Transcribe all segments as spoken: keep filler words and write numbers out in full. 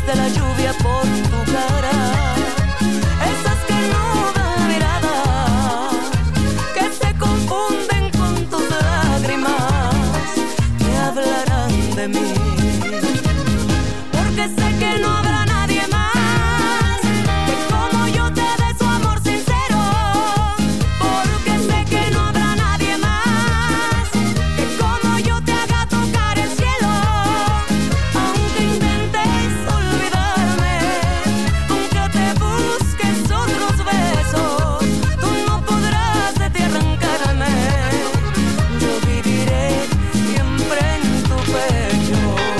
de la lluvia por tu cara. Esas que no dan mirada, que se confunden con tus lágrimas, que hablarán de mí. Porque sé que no habrá nadie más que como yo te dé su amor sincero. Porque sé que no habrá nadie más que como yo te haga tocar el cielo. Aunque intentes olvidarme, aunque te busques otros besos, tú no podrás de ti arrancarme. Yo viviré siempre en tu pecho.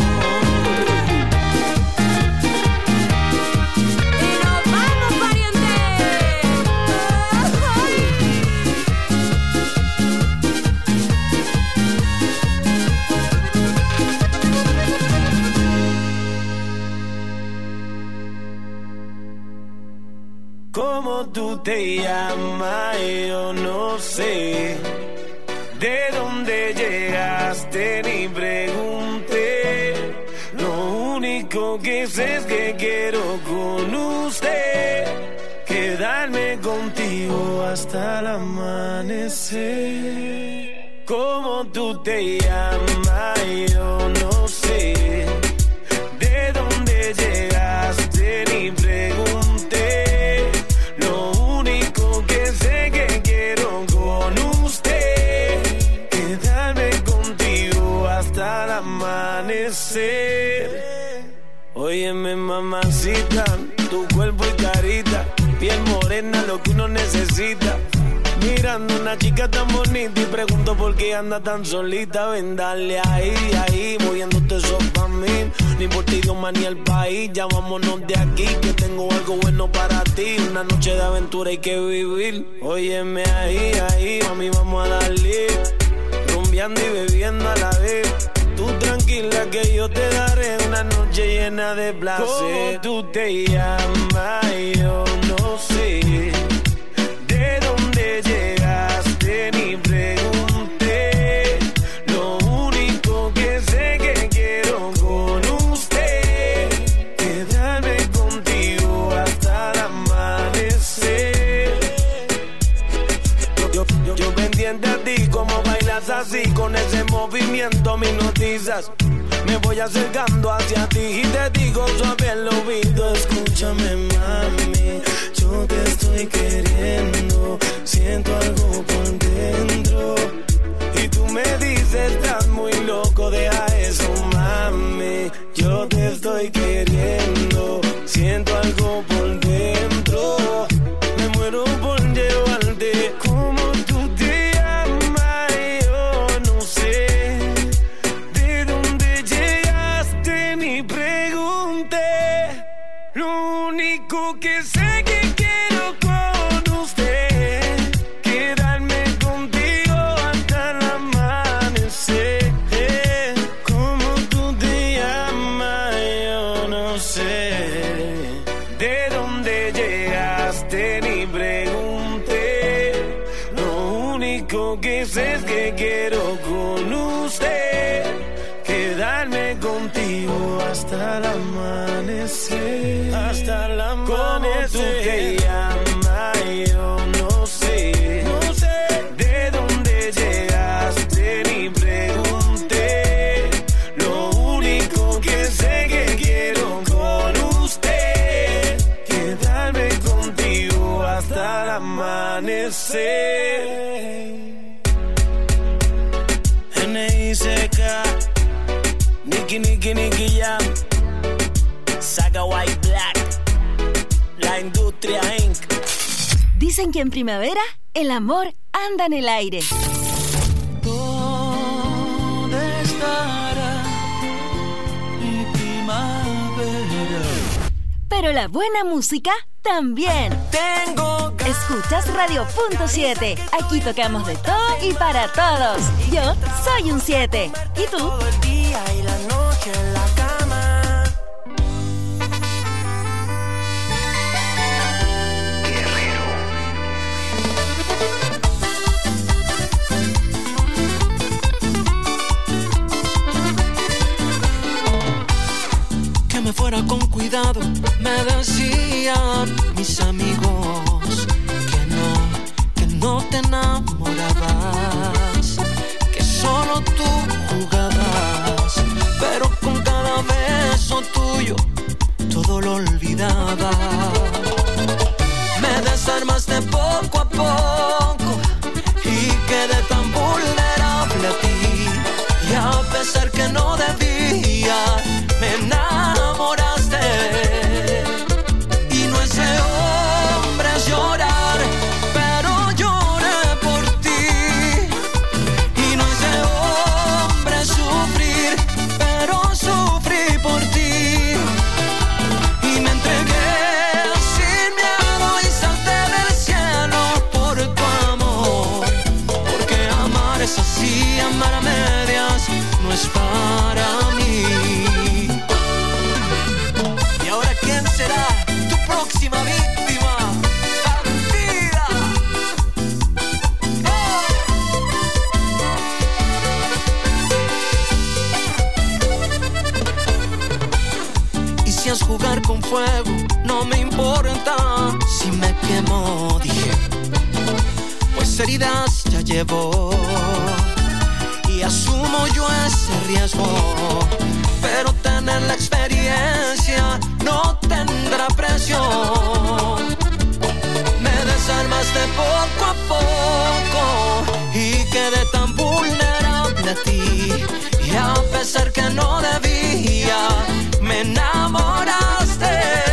¿Cómo tú te llamas? Yo no sé. ¿De dónde llegaste? Ni pregunté. Lo único que sé es que quiero con usted quedarme contigo hasta el amanecer. ¿Cómo tú te llamas? Yo no sé. ¿De dónde llegaste? Ni pregunté. Lo único que sé que quiero con usted quedarme contigo hasta el amanecer. Óyeme, mamacita, tu cuerpo y carita, piel morena, lo que uno necesita. Mirando una chica tan bonita y pregunto por qué anda tan solita. Ven, dale ahí, ahí, moviéndote eso pa' mí. Ni por ti, Dios, ni el país. Ya vámonos de aquí, que tengo algo bueno para ti. Una noche de aventura hay que vivir. Óyeme ahí, ahí, mami, vamos a darle. Rumbeando y bebiendo a la vez. Tú tranquila que yo te daré una noche llena de placer. ¿Cómo tú te llamas? Yo no sé. ¿De dónde llegaste? Ni pregunté. Lo único que sé que quiero con usted quedarme contigo hasta el amanecer. Yo, yo, yo pendiente a ti, como bailas así, con ese movimiento me hipnotizas. Me voy acercando hacia ti y te digo suave al oído: escúchame, mami, yo te estoy queriendo, siento algo por dentro. Y tú me dices, estás muy loco, deja eso, mami. Yo te estoy queriendo, siento algo por dentro. Me muero por llevarte. Como tú te llamas, yo no sé. ¿De dónde llegaste? Ni pregunté. Lo único que sé que quiero con usted quedarme contigo hasta el amanecer. Como tú te llamas, yo no sé. ¿De dónde llegaste? Ni pregunté. Lo único que sé es que quiero con usted quedarme contigo hasta el amanecer. Hasta el amanecer. ¿Cómo tú te llamas? Yo no sé. No sé. ¿De dónde llegaste? Ni pregunté. Lo único que sé que quiero con usted quedarme contigo hasta el amanecer. N I C K, Nicky, Nicky, Nicky Jam, Saga White Black, La Industria incorporated. Dicen que en primavera el amor anda en el aire. ¿Dónde estará mi primavera? Pero la buena música también. Tengo Escuchas Radio Punto siete. Aquí tocamos de todo y para todos. Yo soy un siete. ¿Y tú? todo el día y la noche en la cama. Que me fuera con cuidado lado me decían mis amigos que no, que no te enamorabas, que solo tú jugabas, pero con cada beso tuyo todo lo olvidaba. Me desarmaste poco a poco y quedé tan vulnerable a ti, y a pesar que no debía, me enamoraste. Y no es de hombres llorar, pero lloré por ti. Y no es de hombres sufrir, pero sufrí por ti. Y me entregué sin miedo y salté del cielo por tu amor, porque amar es así, amar a medias no es para mí. Y ahora, ¿quién será tu próxima víctima? ¡Partida! ¡Oh! Y si es jugar con fuego, no me importa si me quemo, dije, pues heridas ya llevo y asumo yo ese riesgo, pero tener la experiencia no tendrá precio. Me desarmaste poco a poco y quedé tan vulnerable a ti, y a pesar que no debía, me enamoraste.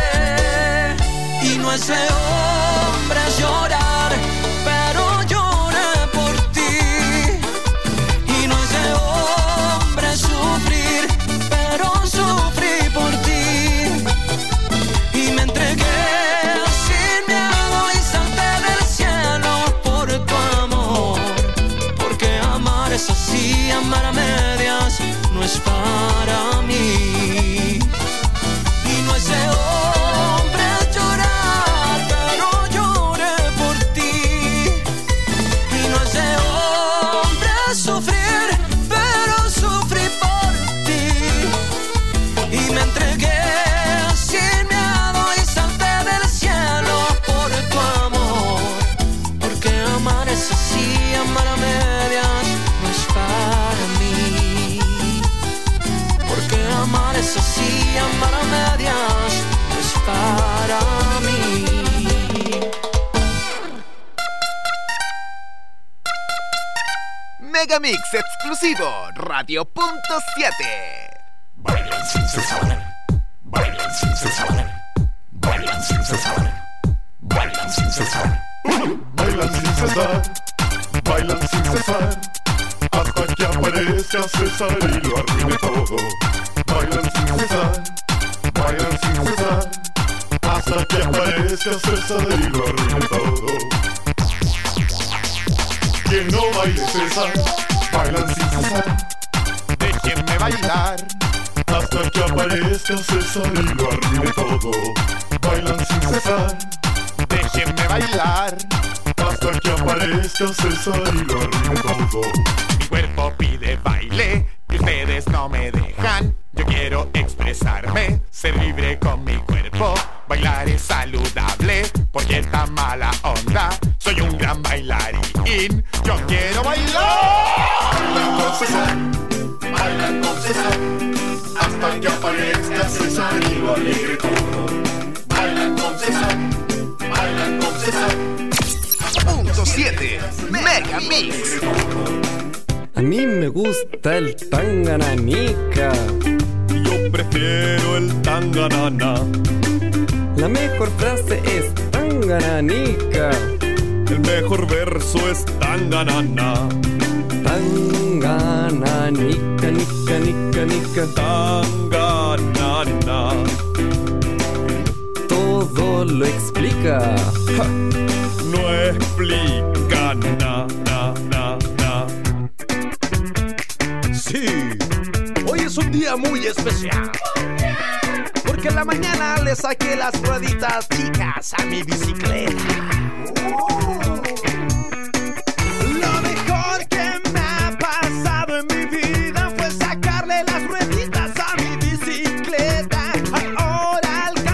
Y no es de hombres llorar, pero lloré por ti. Y no es de hombres sufrir, pero sufrí por ti. Y me entregué sin miedo y salté del cielo por tu amor, porque amar es así, amar a medias no es para mí. Y no es de hombres llorar, pero lloré por ti. Y no es de hombres sufrir, pero sufrí por ti. Y me entregué sin miedo y salté del cielo por tu amor, porque amar es así, amar a medias no es para mí. Porque amar es así, amar a medias no es para mí. Megamix exclusivo Radio Punto siete. Bailan sin cesar, bailan sin cesar, bailan sin cesar, bailan sin cesar, Bailan sin cesar, bailan sin cesar, hasta que aparezca César y lo arruine todo. Bailan sin cesar, bailan sin cesar, hasta que aparezca César y lo arruine todo. Que no baile César, bailan sin cesar, Déjenme bailar. hasta que aparezca César y lo arruine todo. Bailan sin cesar, Déjenme bailar. hasta que aparezca César y lo arruine todo. Mi cuerpo pide baile y ustedes no me dejan. Yo quiero expresarme, ser libre con mi cuerpo. Bailar es saludable porque esta mala onda. Soy un gran bailarín. Yo quiero bailar. Bailan con César, bailan con César, hasta que aparezca César y lo alegre todo. Bailan con César, bailan con César. Punto siete Megamix. A mí me gusta el tangananica. Yo prefiero el tanganana. La mejor frase es tangananica. El mejor verso es tanganana. Tangananica, nica, nica, nica. Tanganana. Todo lo explica. Ja. No explica na, na, na, na. Sí, hoy es un día muy especial, porque en la mañana le saqué las rueditas chicas a mi bicicleta. Lo mejor que me ha pasado en mi vida fue sacarle las rueditas a mi bicicleta. Ahora al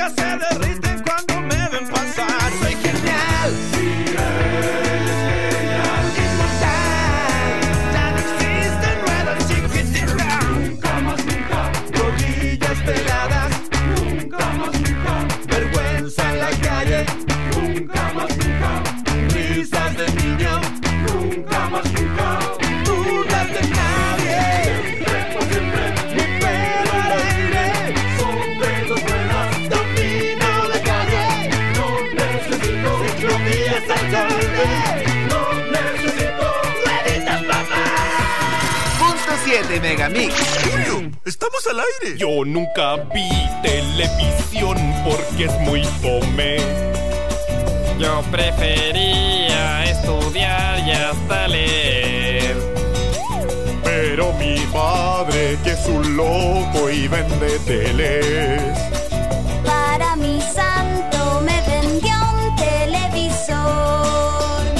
chicas se derriten cuando me ven pasar. Soy genial. Sí, eres genial. Inmortal. Ya no existen ruedas chiquititas. Nunca más, nunca. Rodillas peladas. Nunca más, nunca. Vergüenza en la calle. Nunca más, nunca. Risas de niño. Nunca más, nunca. Dudas de nadie. Siempre, por siempre. Mi pelo al aire. Son dedos buenas. Domino de calle. No necesito ciclovías al tarde. No necesito rueditas, papá. Punto siete Megamix. Julio, estamos al aire. Yo nunca vi televisión porque es muy fome. Yo prefería estudiar y hasta leer. Pero mi padre, que es un loco y vende teles, Para mi santo me vendió un televisor.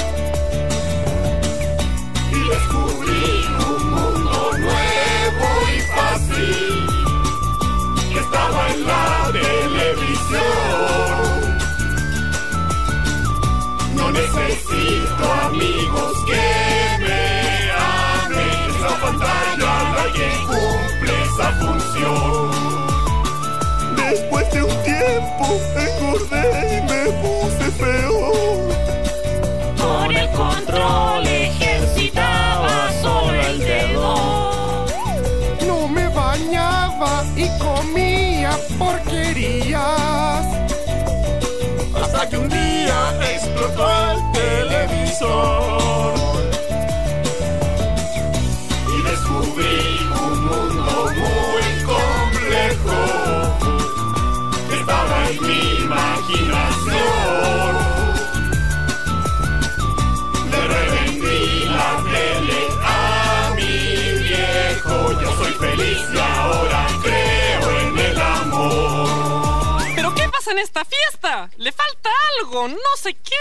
Y descubrí un mundo nuevo y fácil que estaba en la televisión. No necesito amigos que me amen. Esa pantalla la que cumple esa función. después de un tiempo engordé y me puse feo. Con el control ejercitaba solo el dedo. No me bañaba y comía porquerías. Hasta que un día explotó el televisor Y descubrí un mundo muy complejo que estaba en mi imaginación. Le revendí la tele a mi viejo. Yo soy feliz y ahora creo en el amor. ¿Pero qué pasa en esta fiesta? Le falta algo, no sé qué.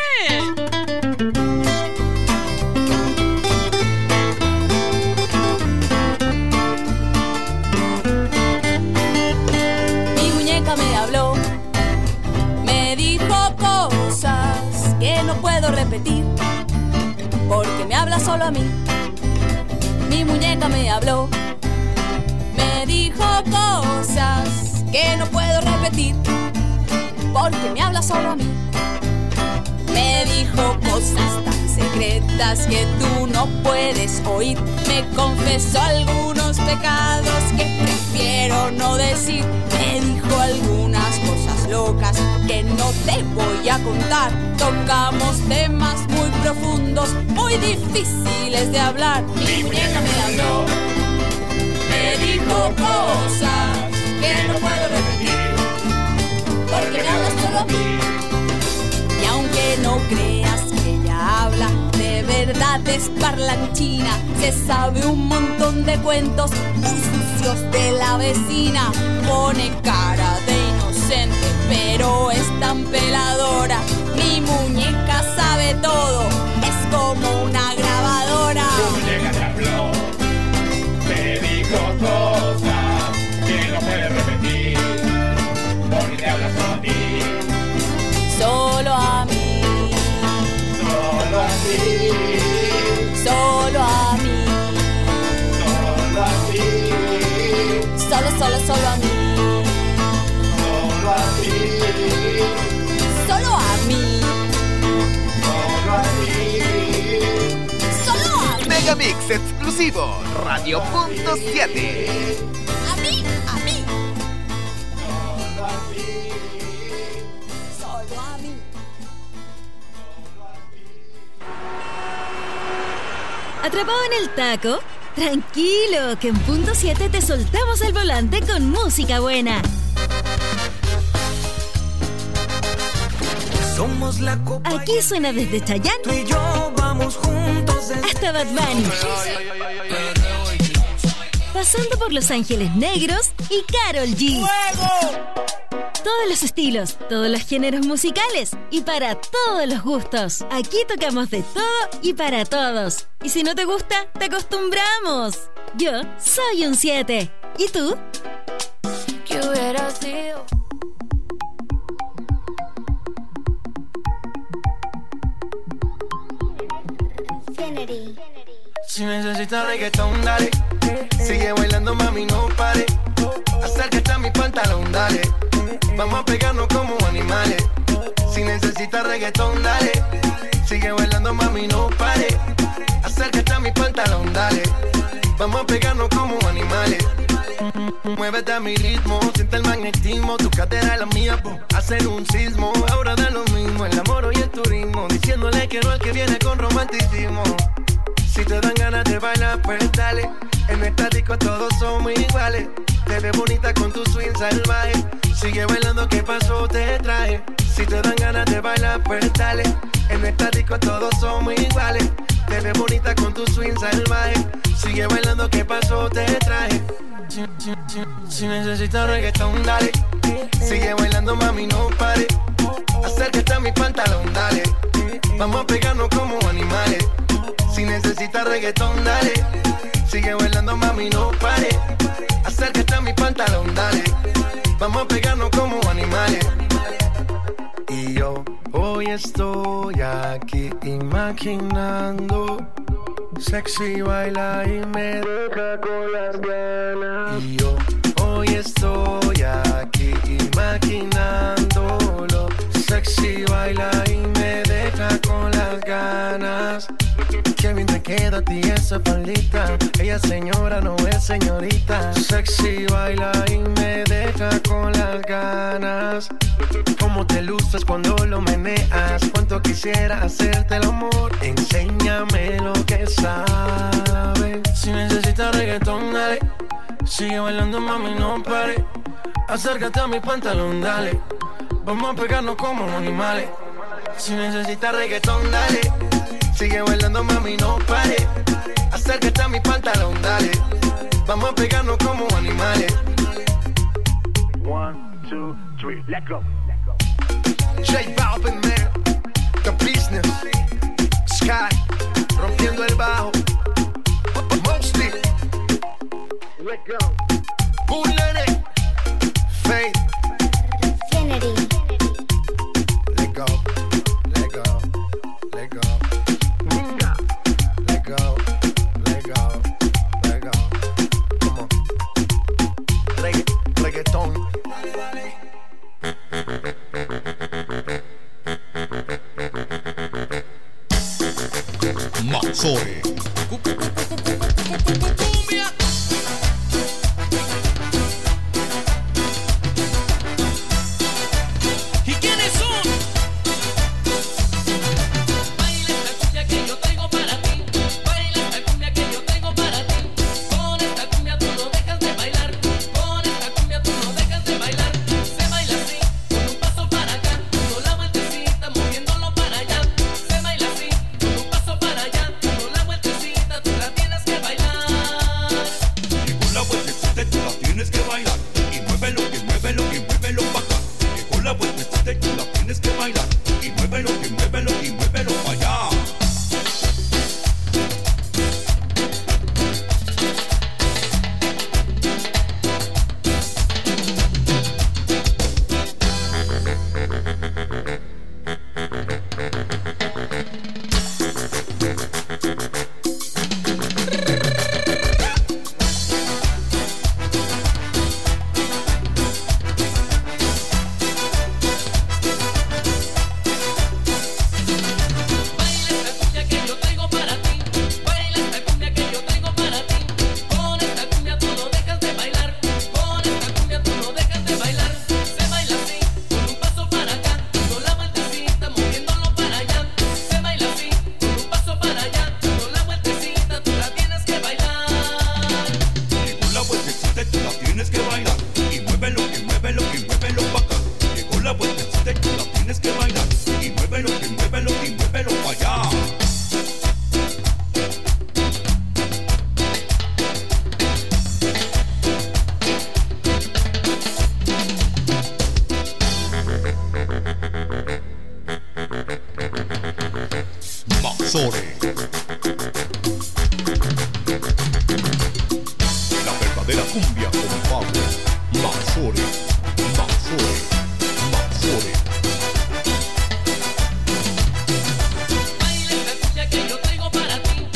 Mi muñeca me habló, me dijo cosas que no puedo repetir, porque me habla solo a mí. Mi muñeca me habló, me dijo cosas que no puedo repetir, porque me habla solo a mí. Me dijo cosas tan secretas que tú no puedes oír. Me confesó algunos pecados que prefiero no decir. Me dijo algunas cosas locas que no te voy a contar. Tocamos temas muy profundos, muy difíciles de hablar. Mi muñeca me habló, me dijo cosas que no puedo repetir, porque me habla solo a mí. Y aunque no creas que ella habla, de verdad es parlanchina. Se sabe un montón de cuentos muy sucios de la vecina. Pone cara de inocente, pero es tan peladora. Mi muñeca sabe todo, es como una grabadora. Tu muñeca te habló, te dijo cosas que no puedes repetir, porque te habla solo a ti. Solo a mí, Solo a ti, solo a mí, solo a ti, solo, solo, solo a mí, solo a ti, solo a mí, solo a ti. solo a mí. Megamix exclusivo, Radio Punto siete. A mí, a mí, Solo a ti. solo a mí. ¿Atrapado en el taco? Tranquilo, que en Punto siete te soltamos el volante con música buena. Somos la copa. Aquí suena desde Chayanne Tú y yo vamos juntos desde... hasta Bad Bunny, pasando por Los Ángeles Negros y Karol G. Todos los estilos, todos los géneros musicales y para todos los gustos. Aquí tocamos de todo y para todos. Y si no te gusta, te acostumbramos. Yo soy un siete. ¿Y tú? ¿Qué hubiera sido Kennedy. Si necesitas reggaetón, dale. Sigue bailando, mami, no pare. Acércate a mi pantalón, dale. Vamos a pegarnos como animales. Si necesitas reggaetón, dale. Sigue bailando, mami, no pare. Acércate a mi pantalón, dale. Vamos a pegarnos como animales. Muévete a mi ritmo, siente el magnetismo. Tu cadera es la mía, po, hacen un sismo. Ahora da lo mismo, el amor y el turismo. Diciéndole que no al que viene con romanticismo. Si te dan ganas de bailar, pues dale. En nuestra disco todos somos iguales. Te ves bonita con tu swing salvaje. Sigue bailando, ¿qué pasó? Te traje. Si te dan ganas de bailar, pues dale. En nuestra disco todos somos iguales. Te ves bonita con tu swing salvaje. Sigue bailando, ¿qué pasó? Te traje. Si, si, si, si necesitas reggaetón, dale. Sigue bailando, mami, no pare. Acércate a mi pantalón, dale. Vamos a pegarnos como animales. Si necesitas reggaetón, dale. Sigue bailando, mami, no pare. Acércate a mi pantalón, dale. Vamos a pegarnos como animales. Y yo hoy estoy aquí imaginando. Sexy baila y me deja con las ganas. Y yo hoy estoy aquí imaginándolo. Sexy baila y me deja con las ganas. Qué bien te queda a ti esa faldita. Ella señora, no es señorita. Sexy baila y me deja con las ganas. Cómo te luces cuando lo meneas. Cuánto quisiera hacerte el amor. Enséñame lo que sabes. Si necesitas reggaetón, dale. Sigue bailando, mami, no pare. Acércate a mi pantalón, dale. Vamos a pegarnos como animales. Si necesitas reggaetón, dale. Sigue bailando, mami, no pare. Acércate a mi pantalón, dale. Vamos a pegarnos como animales. One, two, three, let go. J Balvin, man. The business. Sky. Rompiendo el bajo. Mostly. Let go. Bullet. Faith. Kennedy. Let go. Let go. Let go. Let go. Let go. Let go. Come on. Regga reggaeton. Mazzoli. ¿Y quiénes son? Baila esta cumbia que yo traigo para ti. Baila esta cumbia que yo traigo para ti. Con esta cumbia tú no dejas de bailar. Con esta cumbia tú no dejas de bailar. Se baila así, con un paso para acá, dando la vueltecita, moviéndolo para allá. Se baila así, con un paso para allá, dando la vueltecita, tú la tienes que bailar. Y con la vueltecita tú la tienes que bailar. Y muévelo, y muévelo, y muévelo para acá. Y con la vueltecita tú la tienes que bailar. Y muévelo, y muévelo, y muévelo para allá. Mazzoli. La verdadera cumbia con Pablo Mazzoli. Mazzoli. Mazzoli. Baila esta cumbia que yo traigo para ti.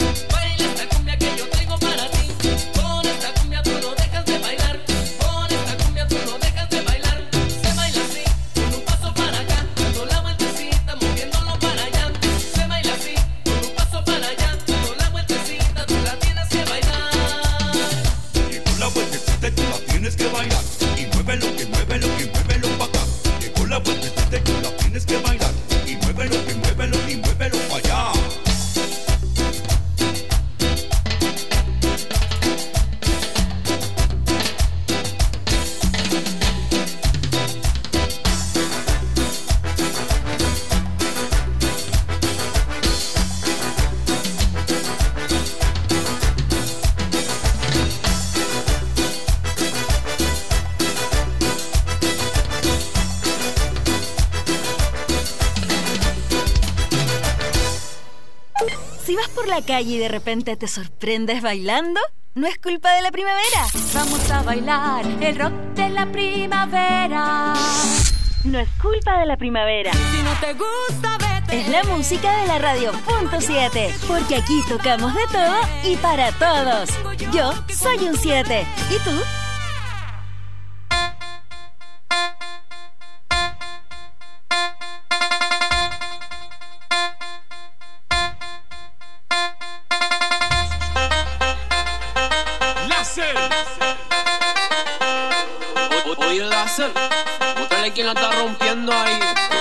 Si vas por la calle y de repente te sorprendes bailando, no es culpa de la primavera. Vamos a bailar el rock de la primavera. No es culpa de la primavera. Si no te gusta, vete. Es la música de la radio punto siete, porque aquí tocamos de todo y para todos. Yo soy un siete. ¿Y tú? Oye, Láser, muéstrale quién la está rompiendo ahí.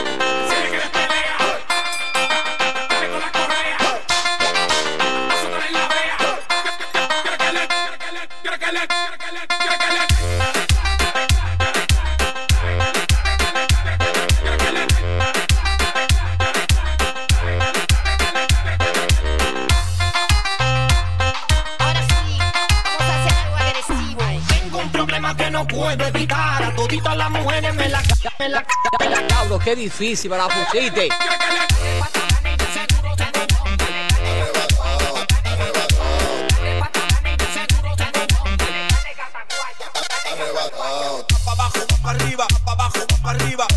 Puedo evitar a toditas las mujeres me la me la me la Cabro, qué difícil me la pusiste. pa' abajo, pa' arriba, pa' abajo, pa' arriba.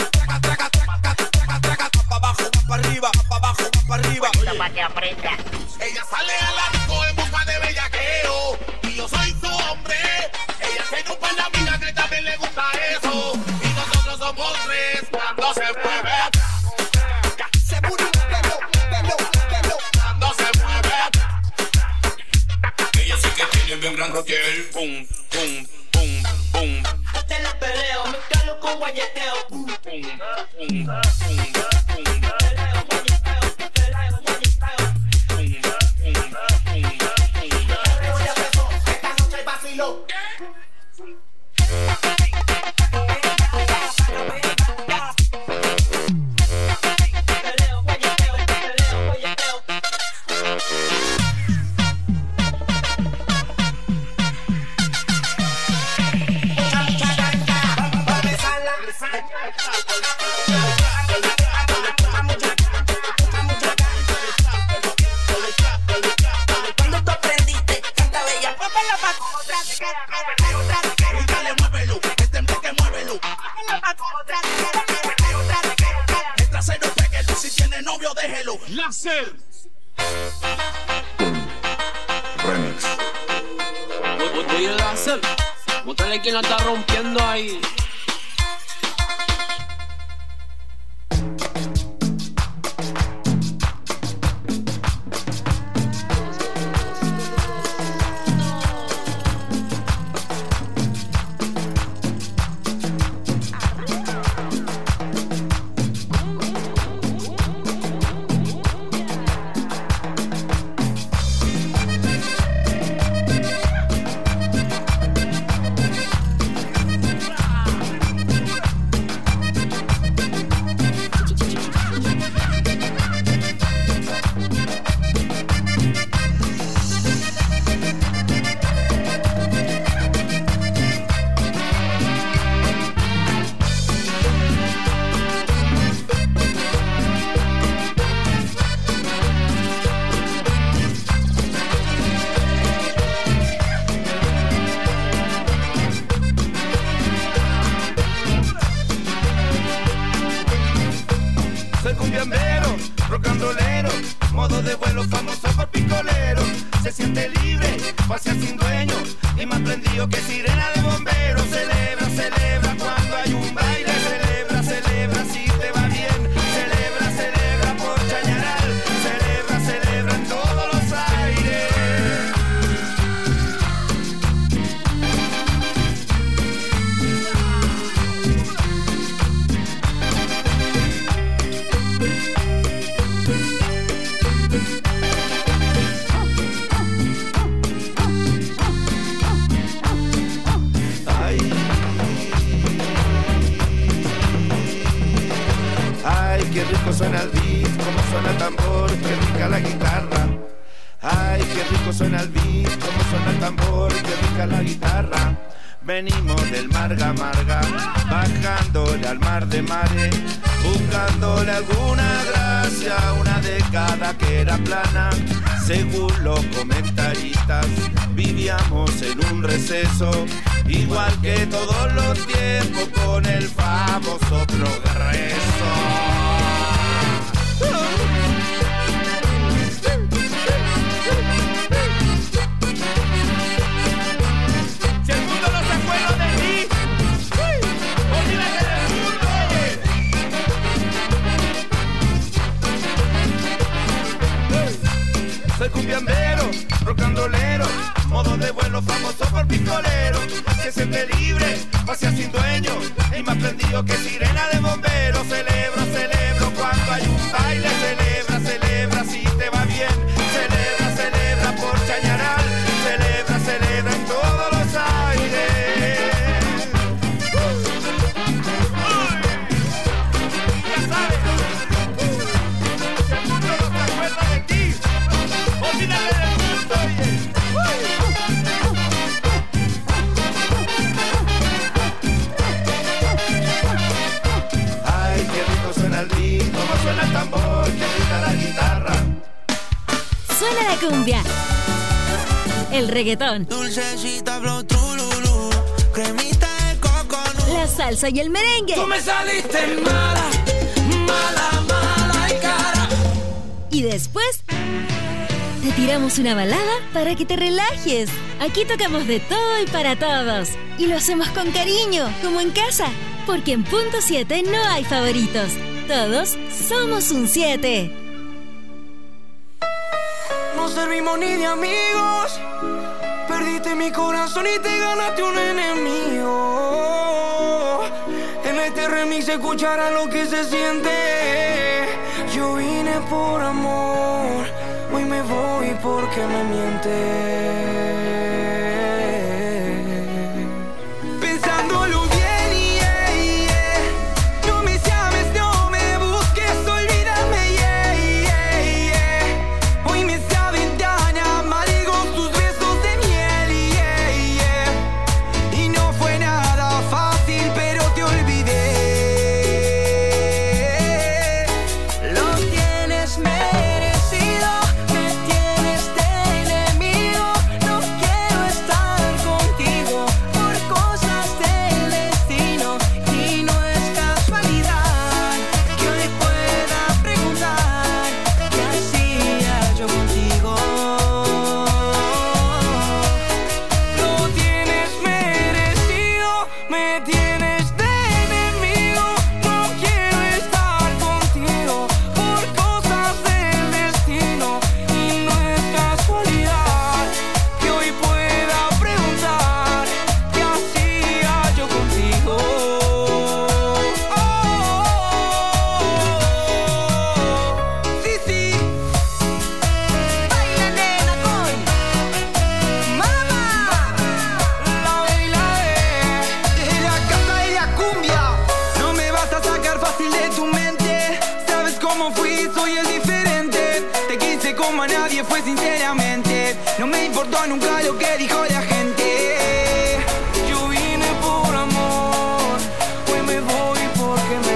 Pa' abajo, pa' arriba, pa' abajo, pa' arriba. Para que aprenda. Ella sale a la disco en busca de bellaqueo y yo soy su hombre. Ella se ocupa en la vida que también le gusta eso. Y nosotros somos tres cuando se mueve. Se mueve, pelo, pelo, pelo. Cuando se mueve. Ella sí que tiene bien gran roquel. Pum, pum, pum, pum. Te la peleo, me calo con guayeteo. Pum, pum, pum, pum, pum. Láser. Remix. Oye, Láser, muéstrale quién la está rompiendo ahí. Soy cumbiambero, rock and rollero, modo de vuelo famoso por picolero. Se siente libre, pasear sin dueño y más prendido que sirena de bombero. Celebra, celebra cuando hay un baile. Celebra, celebra si te va bien. Celebra, celebra por Chañaral. Celebra, celebra en todos los aires. Qué rico suena el beat, cómo suena el tambor, qué rica la guitarra. Ay, qué rico suena el beat, cómo suena el tambor, qué rica la guitarra. Venimos del Marga Marga, bajándole al mar de mares, buscándole alguna gracia, una década que era plana. Según los comentaristas, vivíamos en un receso, igual que todos los tiempos, con el famoso progreso. Si el mundo no se acuerda de mí, olvídate del mundo, oye. Soy cumbiambero, rocandolero, modo de vuelo famoso por pistolero. Se siente libre, pasea sin dueño, y más prendido que sirena de bombero. Celebro, celebro cuando hay un baile. Celebra, celebra si te va bien. Celebra, celebra por Chañaral. Celebra, celebra en todos los aires. Uy, ya sabes, si el mundo no se acuerda de ti, olvídate del mundo, oye. Ay, qué rico suena el beat, cómo suena el tambor, qué rica la guitarra. Suena la cumbia, el reggaetón, Dulcecita, flow, trululú, cremita de coconut. la salsa y el merengue. Tú me saliste mala, mala, mala y cara. Y después te tiramos una balada para que te relajes. Aquí tocamos de todo y para todos. Y lo hacemos con cariño, como en casa. Porque en Punto siete no hay favoritos. Todos somos un siete. No servimos ni de amigos. Perdiste mi corazón y te ganaste un enemigo. En este remix se escuchará lo que se siente. Yo vine por amor, hoy me voy porque me mientes. Pensándolo bien, yeah, yeah. No me llames, no me busques, olvídame, yeah, yeah, yeah. Hoy me saben tan amargos tus besos de miel, yeah, yeah. Y no fue nada fácil, pero te olvidé. Lo tienes merecido, me tienes de enemigo. No quiero estar contigo por cosas del destino. Y no es casualidad que hoy pueda preguntar qué hacía yo contigo. Lo tienes merecido, me tienes de enemigo. No quiero estar contigo por cosas del destino. Y no es casualidad que hoy pueda preguntar qué hacía yo contigo. Sí, sí. Baila, nena, con mamá. La baila desde la casa de la cumbia. No me vas a sacar fácil de tu mente. Sabes cómo fui, soy el diferente. Te quise como a nadie, fue sinceramente. No me importó nunca lo que dijo la gente. Yo vine por amor, hoy me voy porque me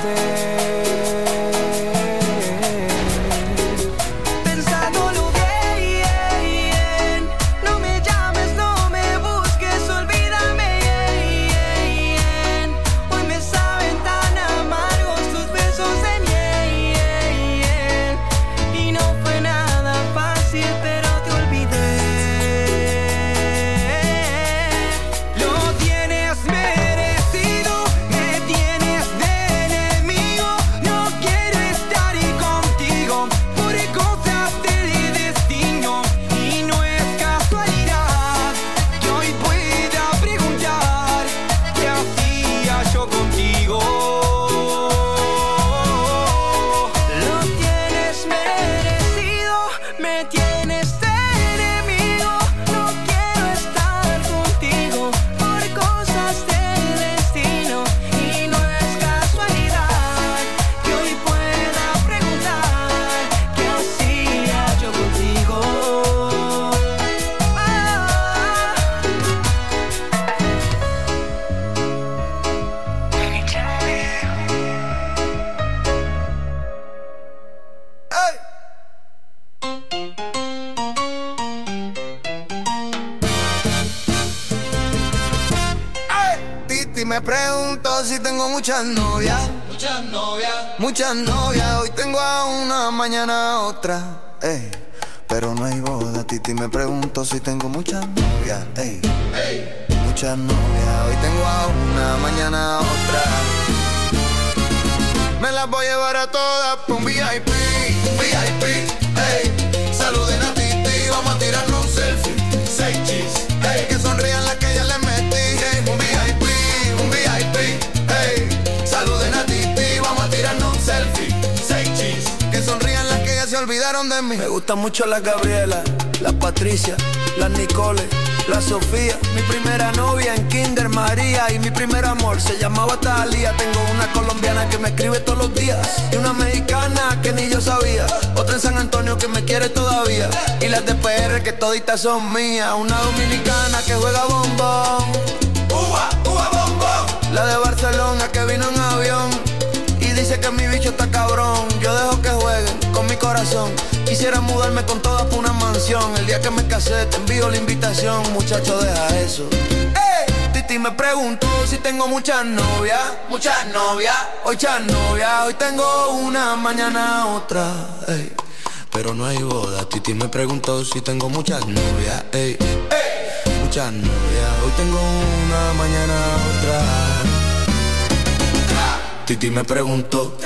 mientes. Pensándolo bien, bien. No me llames, no me busques, olvídame, bien. Hoy me saben tan amargos tus besos de miel. Y no fue nada fácil, pero te olvidé. me pregunto si tengo muchas novias. Muchas novias. Muchas novias. Hoy tengo a una, mañana a otra. Ey. Pero no hay boda, Titi, me pregunto si tengo muchas novias. Ey. Ey. Muchas novias. Hoy tengo a una, mañana a otra. Me las voy a llevar a todas pa' un V I P. Un V I P. Ey. Saluden a Titi, vamos a tirarnos un selfie. Seis cheese. Ey. Que sonrían las que ya les metí. Ey. Un V I P. Un V I P. Ey. Saluden a Titi, vamos a tirarnos un selfie. Seis cheese. Que sonrían las que ya se olvidaron de mí. Me gustan mucho las Gabriela, las Patricia, las Nicole, la Sofía. Mi primera novia en Kinder María. Y mi primer amor se llamaba Talía. Tengo una colombiana que me escribe todos los días. Y una mexicana que ni yo sabía. Otra en San Antonio que me quiere todavía. Y las de P R que toditas son mías. Una dominicana que juega bombón. Uva, uva, bombón. La de Barcelona que vino en avión. Y dice que mi bicho está cabrón. Yo dejo que jueguen con mi corazón. Quisiera mudarme con todas por una mansión. El día que me casé te envío la invitación. Muchacho, deja eso. ¡Ey! Titi me preguntó si tengo muchas novias. Muchas novias. Hoy muchas novias. Hoy tengo una, mañana otra. Ey. Pero no hay boda. Titi me preguntó si tengo muchas novias. Ey. Ey. Muchas novias. Hoy tengo una, mañana otra. Titi me preguntó.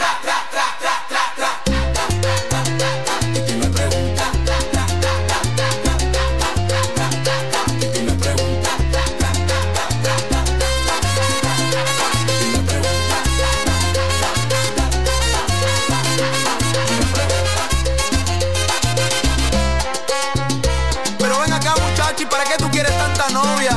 Pero ven acá, muchachi, ¿para qué tú quieres tanta novia?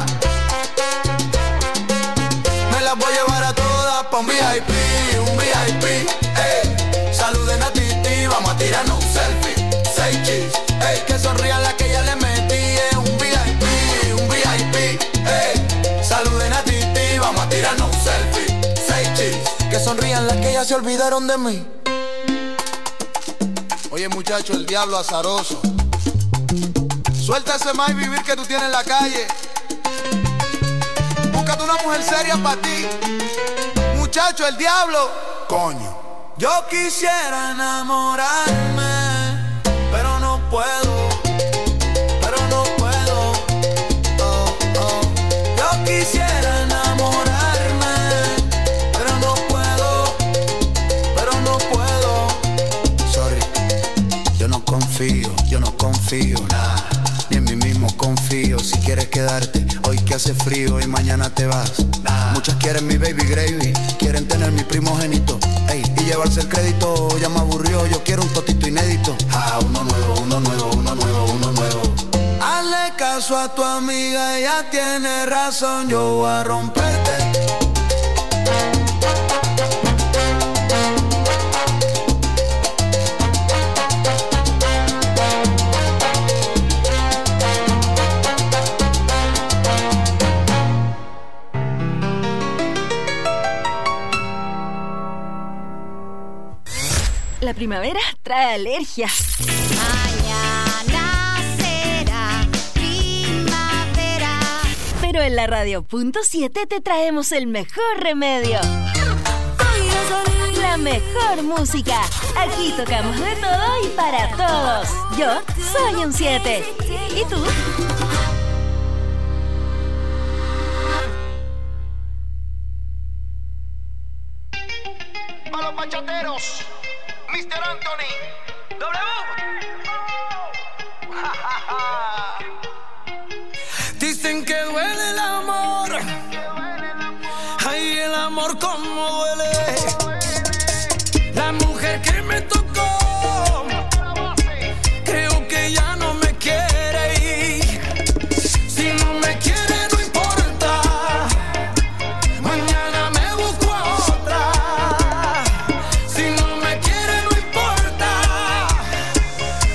Me las voy a llevar a todas pa' un V I P, un V I P, ey. Saluden a Titi, vamos a tirarnos un selfie. Seis cheese, ey. Que sonrían las que ya le metí, es un V I P, un V I P, ey. Saluden a Titi, vamos a tirarnos un selfie. Seis cheese, que sonrían las que ya se olvidaron de mí. Oye, muchacho, el diablo azaroso. Suelta ese más vivir que tú tienes en la calle. Búscate una mujer seria para ti. Muchacho, el diablo. Coño. Yo quisiera enamorarme, pero no puedo. Pero no puedo. Oh, oh. Yo quisiera enamorarme, pero no puedo. Pero no puedo. Sorry. Yo no confío, yo no confío nada. Ni en mí mismo confío. Si quieres quedarte, hoy que hace frío y mañana te vas. Nah. Muchas quieren mi baby gravy, quieren tener mi primogénito, ey, y llevarse el crédito. Ya me aburrió, yo quiero un totito inédito. Ah, uno nuevo, uno nuevo, uno nuevo, uno nuevo. Hazle caso a tu amiga, ella tiene razón. Yo voy a romperte. La primavera trae alergias. Mañana será primavera. Pero en la radio punto siete te traemos el mejor remedio. La mejor música. Aquí tocamos de todo y para todos. Yo soy un siete. ¿Y tú? A los bachateros, mister Anthony, W. Dicen que duele el amor. Ay, el amor como duele. La mujer que me tocó, creo que ya no me quiere ir. Si no me quiere no importa, mañana me busco a otra. Si no me quiere no importa,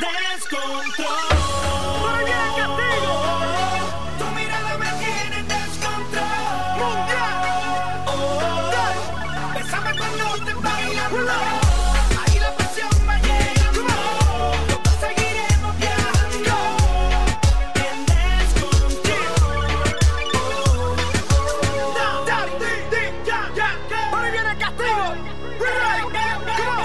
descontrol. Muy bien, castigo. Tu mirada me tiene en descontrol. Mundial. Oh, bésame cuando te bailando. Ahí la presión va llegando. Nosotros seguiremos viajando en descontrol. Da, da, di, di, ya, ya, ya. Muy bien, el castigo. Right, come on.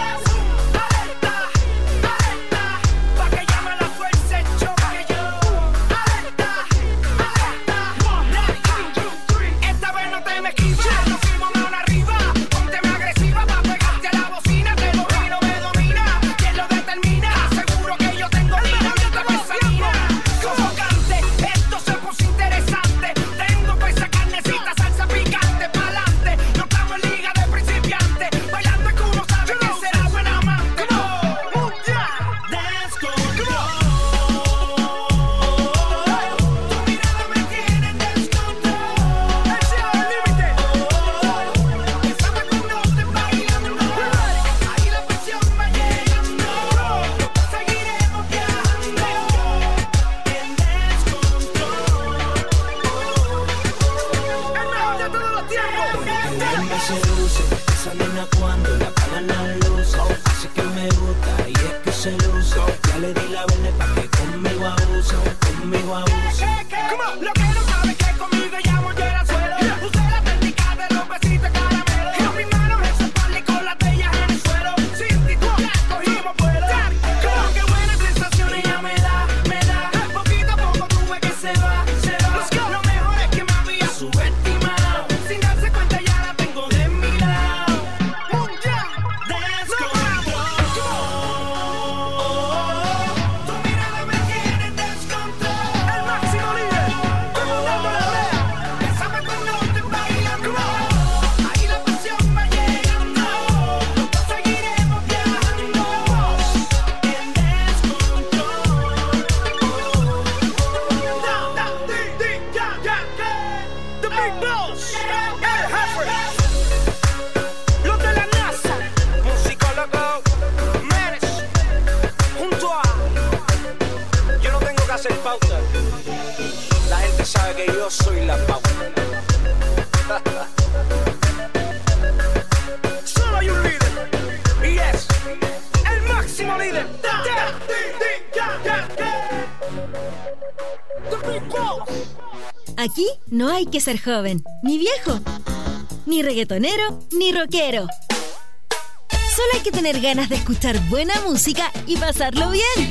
Aquí no hay que ser joven, ni viejo, ni reggaetonero, ni rockero. Solo hay que tener ganas de escuchar buena música y pasarlo bien.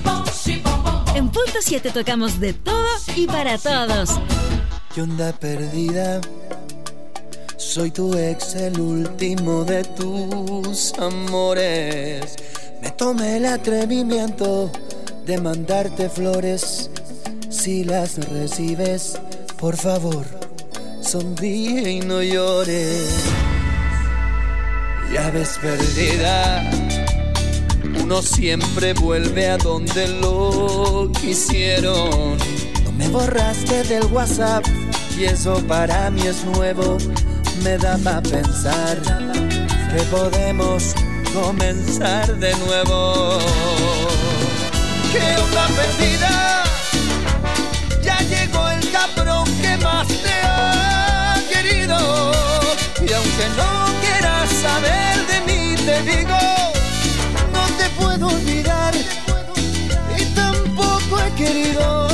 En Punto siete tocamos de todo y para todos. ¿Qué onda perdida? Soy tu ex, el último de tus amores. Me tomé el atrevimiento de mandarte flores. Si las recibes, por favor, sonríe y no llores. Ya ves perdida, uno siempre vuelve a donde lo quisieron. No me borraste del WhatsApp y eso para mí es nuevo. Me da pa' pensar que podemos comenzar de nuevo. ¿Qué onda perdida? Ya llegó el cabrón que más te ha querido. Y aunque no quieras saber de mí, te digo, no te puedo olvidar y tampoco he querido.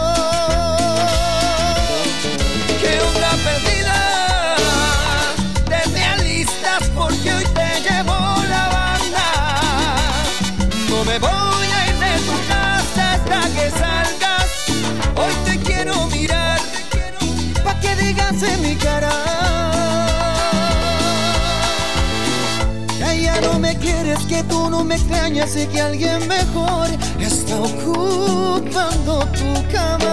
¿Qué onda perdida? Te alistas porque hoy te llevo la banda. No me voy a ir de tu casa hasta que salgas. Hoy te quiero mirar pa' que digas en mi cara que ya no me quieres, que tú no me extrañas y que alguien mejor está ocupando tu cama.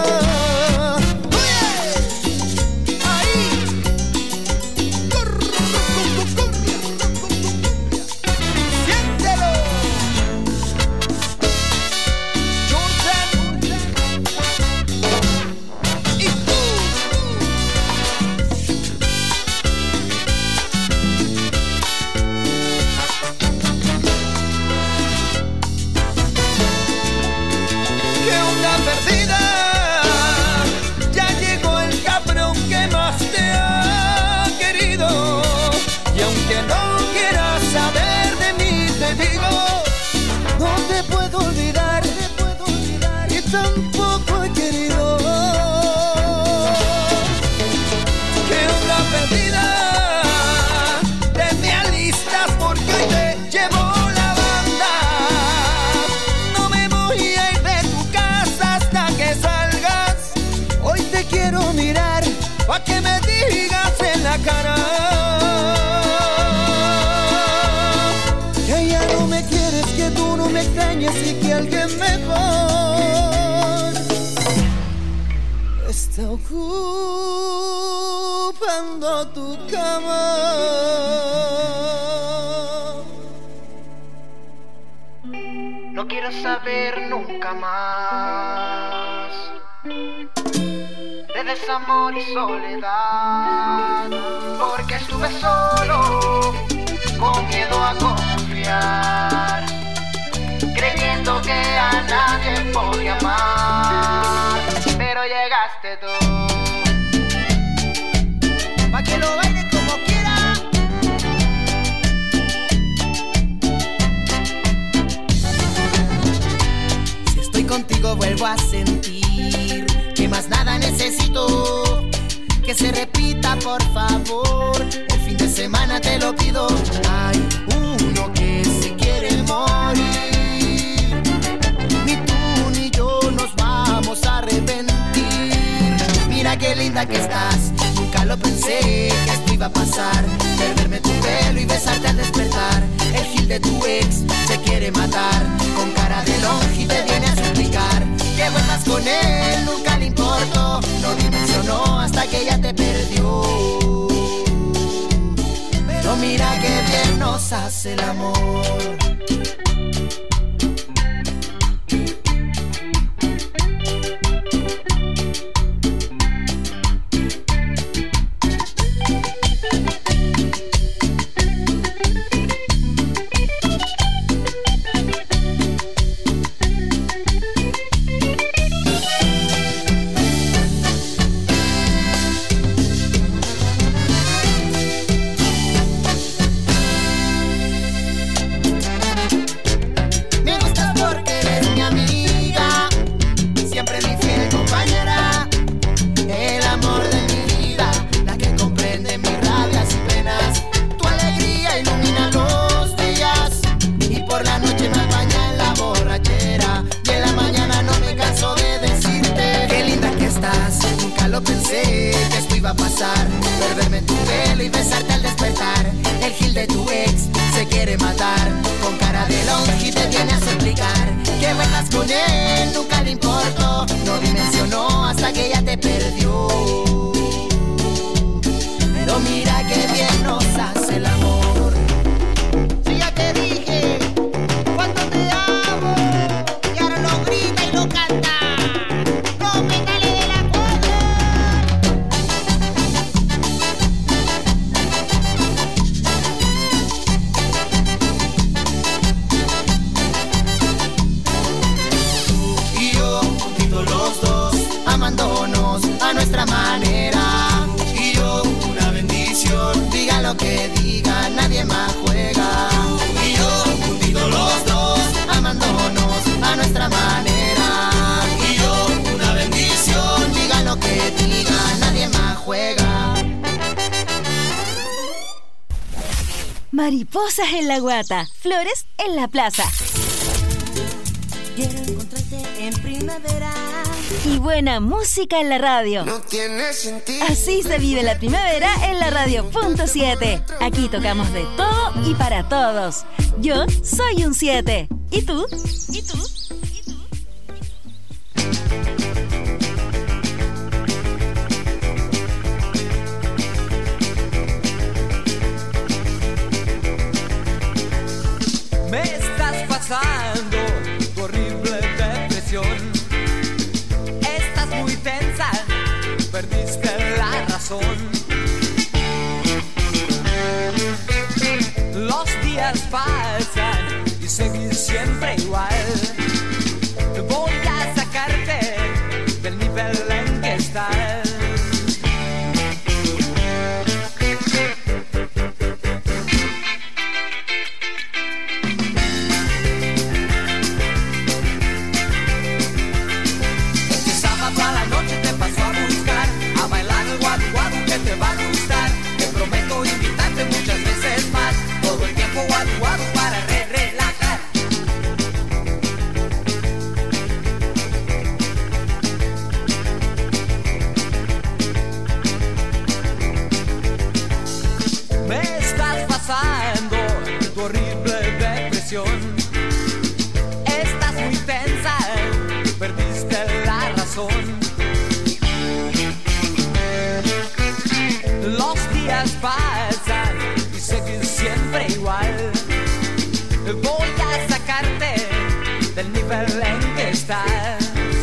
que tú no me extrañas y que alguien mejor está ocupando tu cama. No quiero saber nunca más de desamor y soledad, porque estuve solo, con miedo a confiar, creyendo que a nadie podía amar, pero llegaste tú, pa' que lo baile como quiera. Si estoy contigo vuelvo a sentir que más nada necesito, que se repita por favor, el fin de semana te lo pido. Hay uno que se quiere morir, ni tú ni yo nos vamos a arrepentir. Mira qué linda que estás, nunca lo pensé que esto iba a pasar, perderme tu pelo y besarte al despertar. El gil de tu ex se quiere matar, con cara de longe te viene a suplicar que vuelvas con él, nunca le importó, no dimensionó hasta que ella te perdió. Pero mira que bien nos hace el amor. Mariposas en la guata, flores en la plaza. Quiero encontrarte en primavera. Y buena música en la radio. No tiene sentido. Así se vive la primavera en la radio punto siete. Aquí tocamos de todo y para todos. Yo soy un siete. ¿Y tú? ¿Y tú? Me estás pasando tu horrible depresión. Estás muy tensa, perdiste la razón. Los días pasan y seguís siempre igual. Voy a sacarte del nivel en que estás. Te va a gustar, te prometo invitarte muchas veces más. Todo el tiempo guadu guadu para re relajar. del nivel en que estás.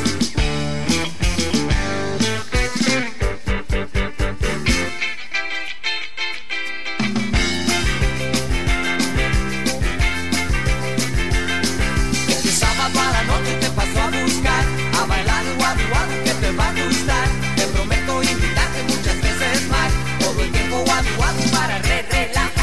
Desde sábado a la noche te paso a buscar, a bailar el guadu guadu que te va a gustar. Te prometo invitarte muchas veces más, todo el tiempo guadu guadu para re relajar.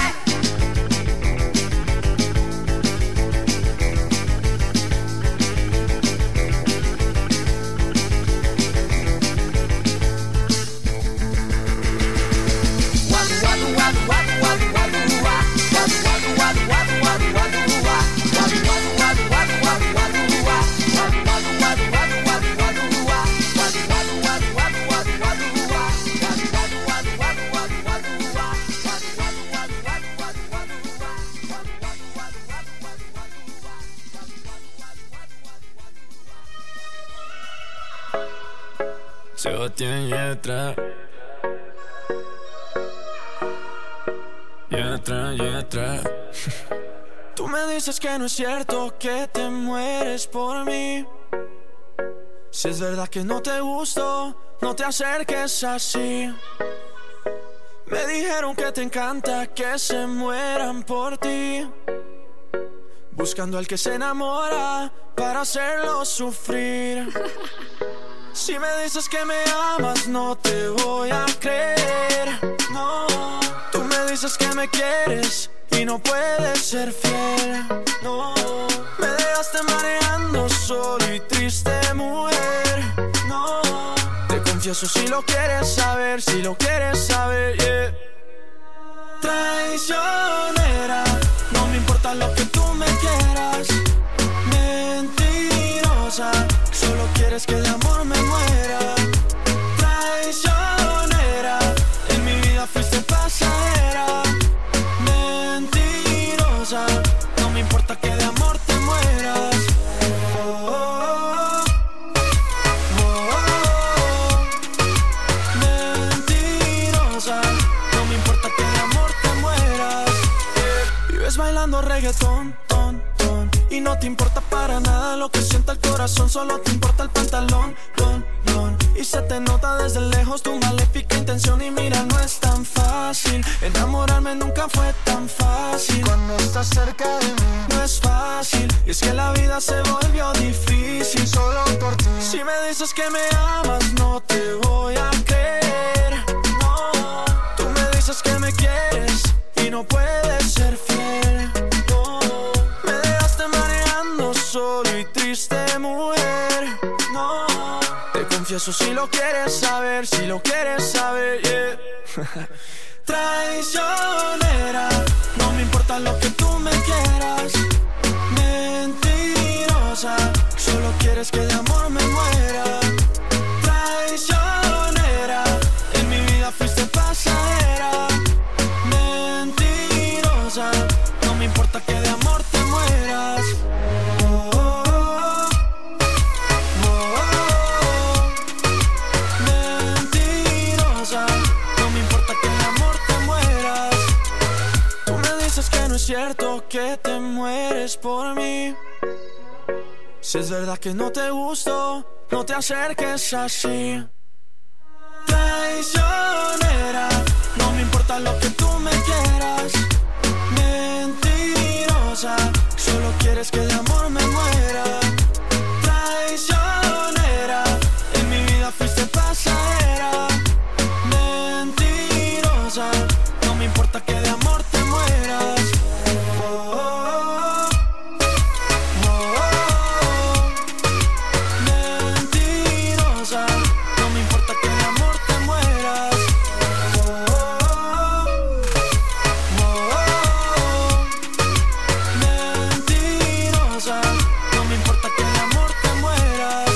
Sebastián Yatra, Yatra, Yatra. Tú me dices que no es cierto que te mueres por mí. Si es verdad que no te gusto, no te acerques así. Me dijeron que te encanta que se mueran por ti, buscando al que se enamora para hacerlo sufrir. Si me dices que me amas, no te voy a creer, no. Tú me dices que me quieres y no puedes ser fiel, no. Me dejaste mareando solo y triste, mujer, no. Te confieso si lo quieres saber, si lo quieres saber, yeah. Traicionera, no me importa lo que tú me quieras. Mentirosa, solo quieres que de amor me muera. Traicionera, en mi vida fuiste pasajera. Mentirosa, no me importa que de amor te mueras. Oh, oh, oh, oh, oh. Mentirosa, no me importa que de amor te mueras. Yeah. Vives bailando reggaetón, ton, ton, y no te importa para nada lo que sienta el corazón, solo te importa el pantalón, don, don. Y se te nota desde lejos tu maléfica intención. Y mira, no es tan fácil, enamorarme nunca fue tan fácil. Cuando estás cerca de mí no es fácil, y es que la vida se volvió difícil solo por ti. Si me dices que me amas, no te voy a creer, no. Tú me dices que me quieres y no puedes ser fiel, no. Me dejaste mareando solo y triste, mujer, no. Te confieso si lo quieres saber, si lo quieres saber, yeah. Traicionera, no me importa lo que tú me quieras. Mentirosa, solo quieres que de amor me muera. Traicionera, en mi vida fuiste pasajera. Mentirosa, no me importa que de amor te mueras. Oh, oh, oh, oh, oh. Mentirosa, no me importa que de amor te mueras. Tú me dices que no es cierto que te mueres por mí. Si es verdad que no te gusto, no te acerques así. Traicionera, no me importa lo que tú me quieras. Mentirosa, solo quieres que de amor me muera. Traicionera, en mi vida fuiste pasajera. Mentirosa, no me importa que de amor te mueras. Oh, oh, oh, oh, oh. Mentirosa, no me importa que de amor te mueras. Oh, oh, oh, oh, oh. Mentirosa, no me importa que de amor te mueras.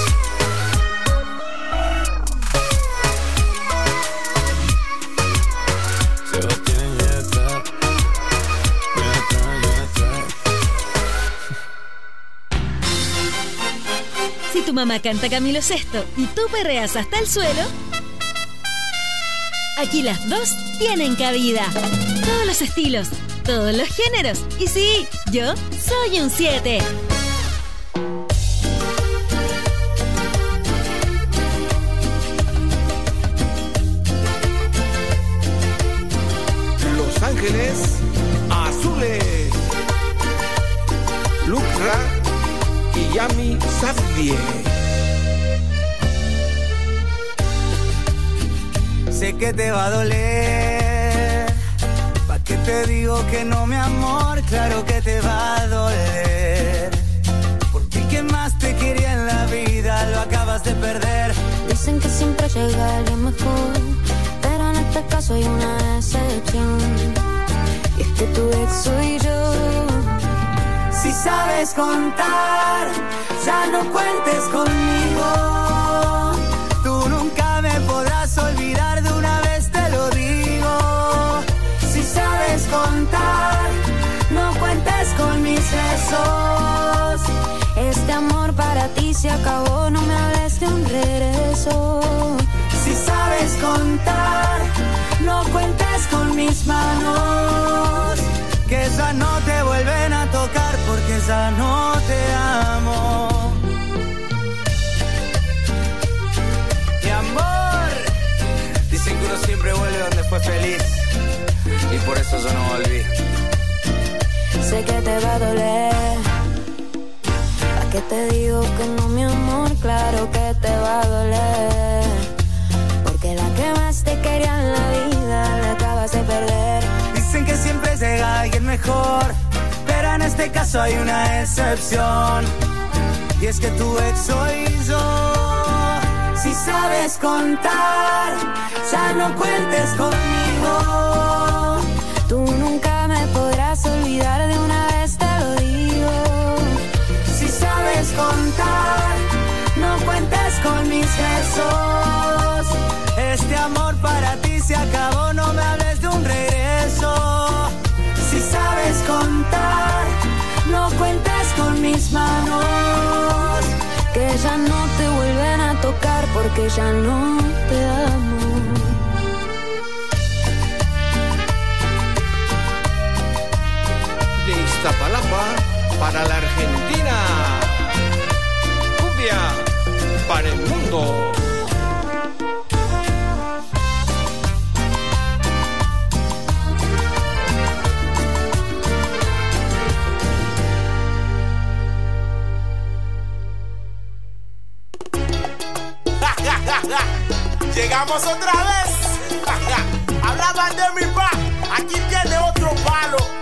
Sebastián Yatra, Yatra, Yatra. Si tu mamá canta Camilo Sesto y tú perreas hasta el suelo, aquí las dos tienen cabida. Todos los estilos, todos los géneros. Y sí, yo soy un siete. Ra y Yami Safdie. Sé que te va a doler. ¿Pa' qué te digo que no, mi amor? Claro que te va a doler. Porque el que más te quería en la vida lo acabas de perder. Dicen que siempre llega alguien mejor, pero en este caso hay una excepción. Y es que tu ex soy yo. Si sabes contar, ya no cuentes conmigo. Tú nunca me podrás olvidar, de una vez te lo digo. Si sabes contar, no cuentes con mis besos. Este amor para ti se acabó, no me hables de un regreso. Si sabes contar, no cuentes con mis manos, que ya no te vuelven a tocar porque ya no te amo. Mi amor, dicen que uno siempre vuelve donde fue feliz, y por eso yo no volví. Sé que te va a doler. ¿A qué te digo que no, mi amor? Claro que te va a doler. Porque la que más te quería en la vida la acabas de perder. Dicen que siempre llega alguien mejor, pero en este caso hay una excepción. Y es que tu ex soy yo. Si sabes contar, ya no cuentes conmigo. Tú nunca me podrás olvidar, de una vez te lo digo. Si sabes contar, no cuentes con mis besos. Este amor para ti se acabó, no me hables de un regreso. Si sabes contar, no cuentes con mis manos, que ya no te vuelven a tocar porque ya no te amo. De Iztapalapa para la Argentina, cumbia para el mundo. Llegamos otra vez. Hablaban de mi pa, aquí tiene otro palo.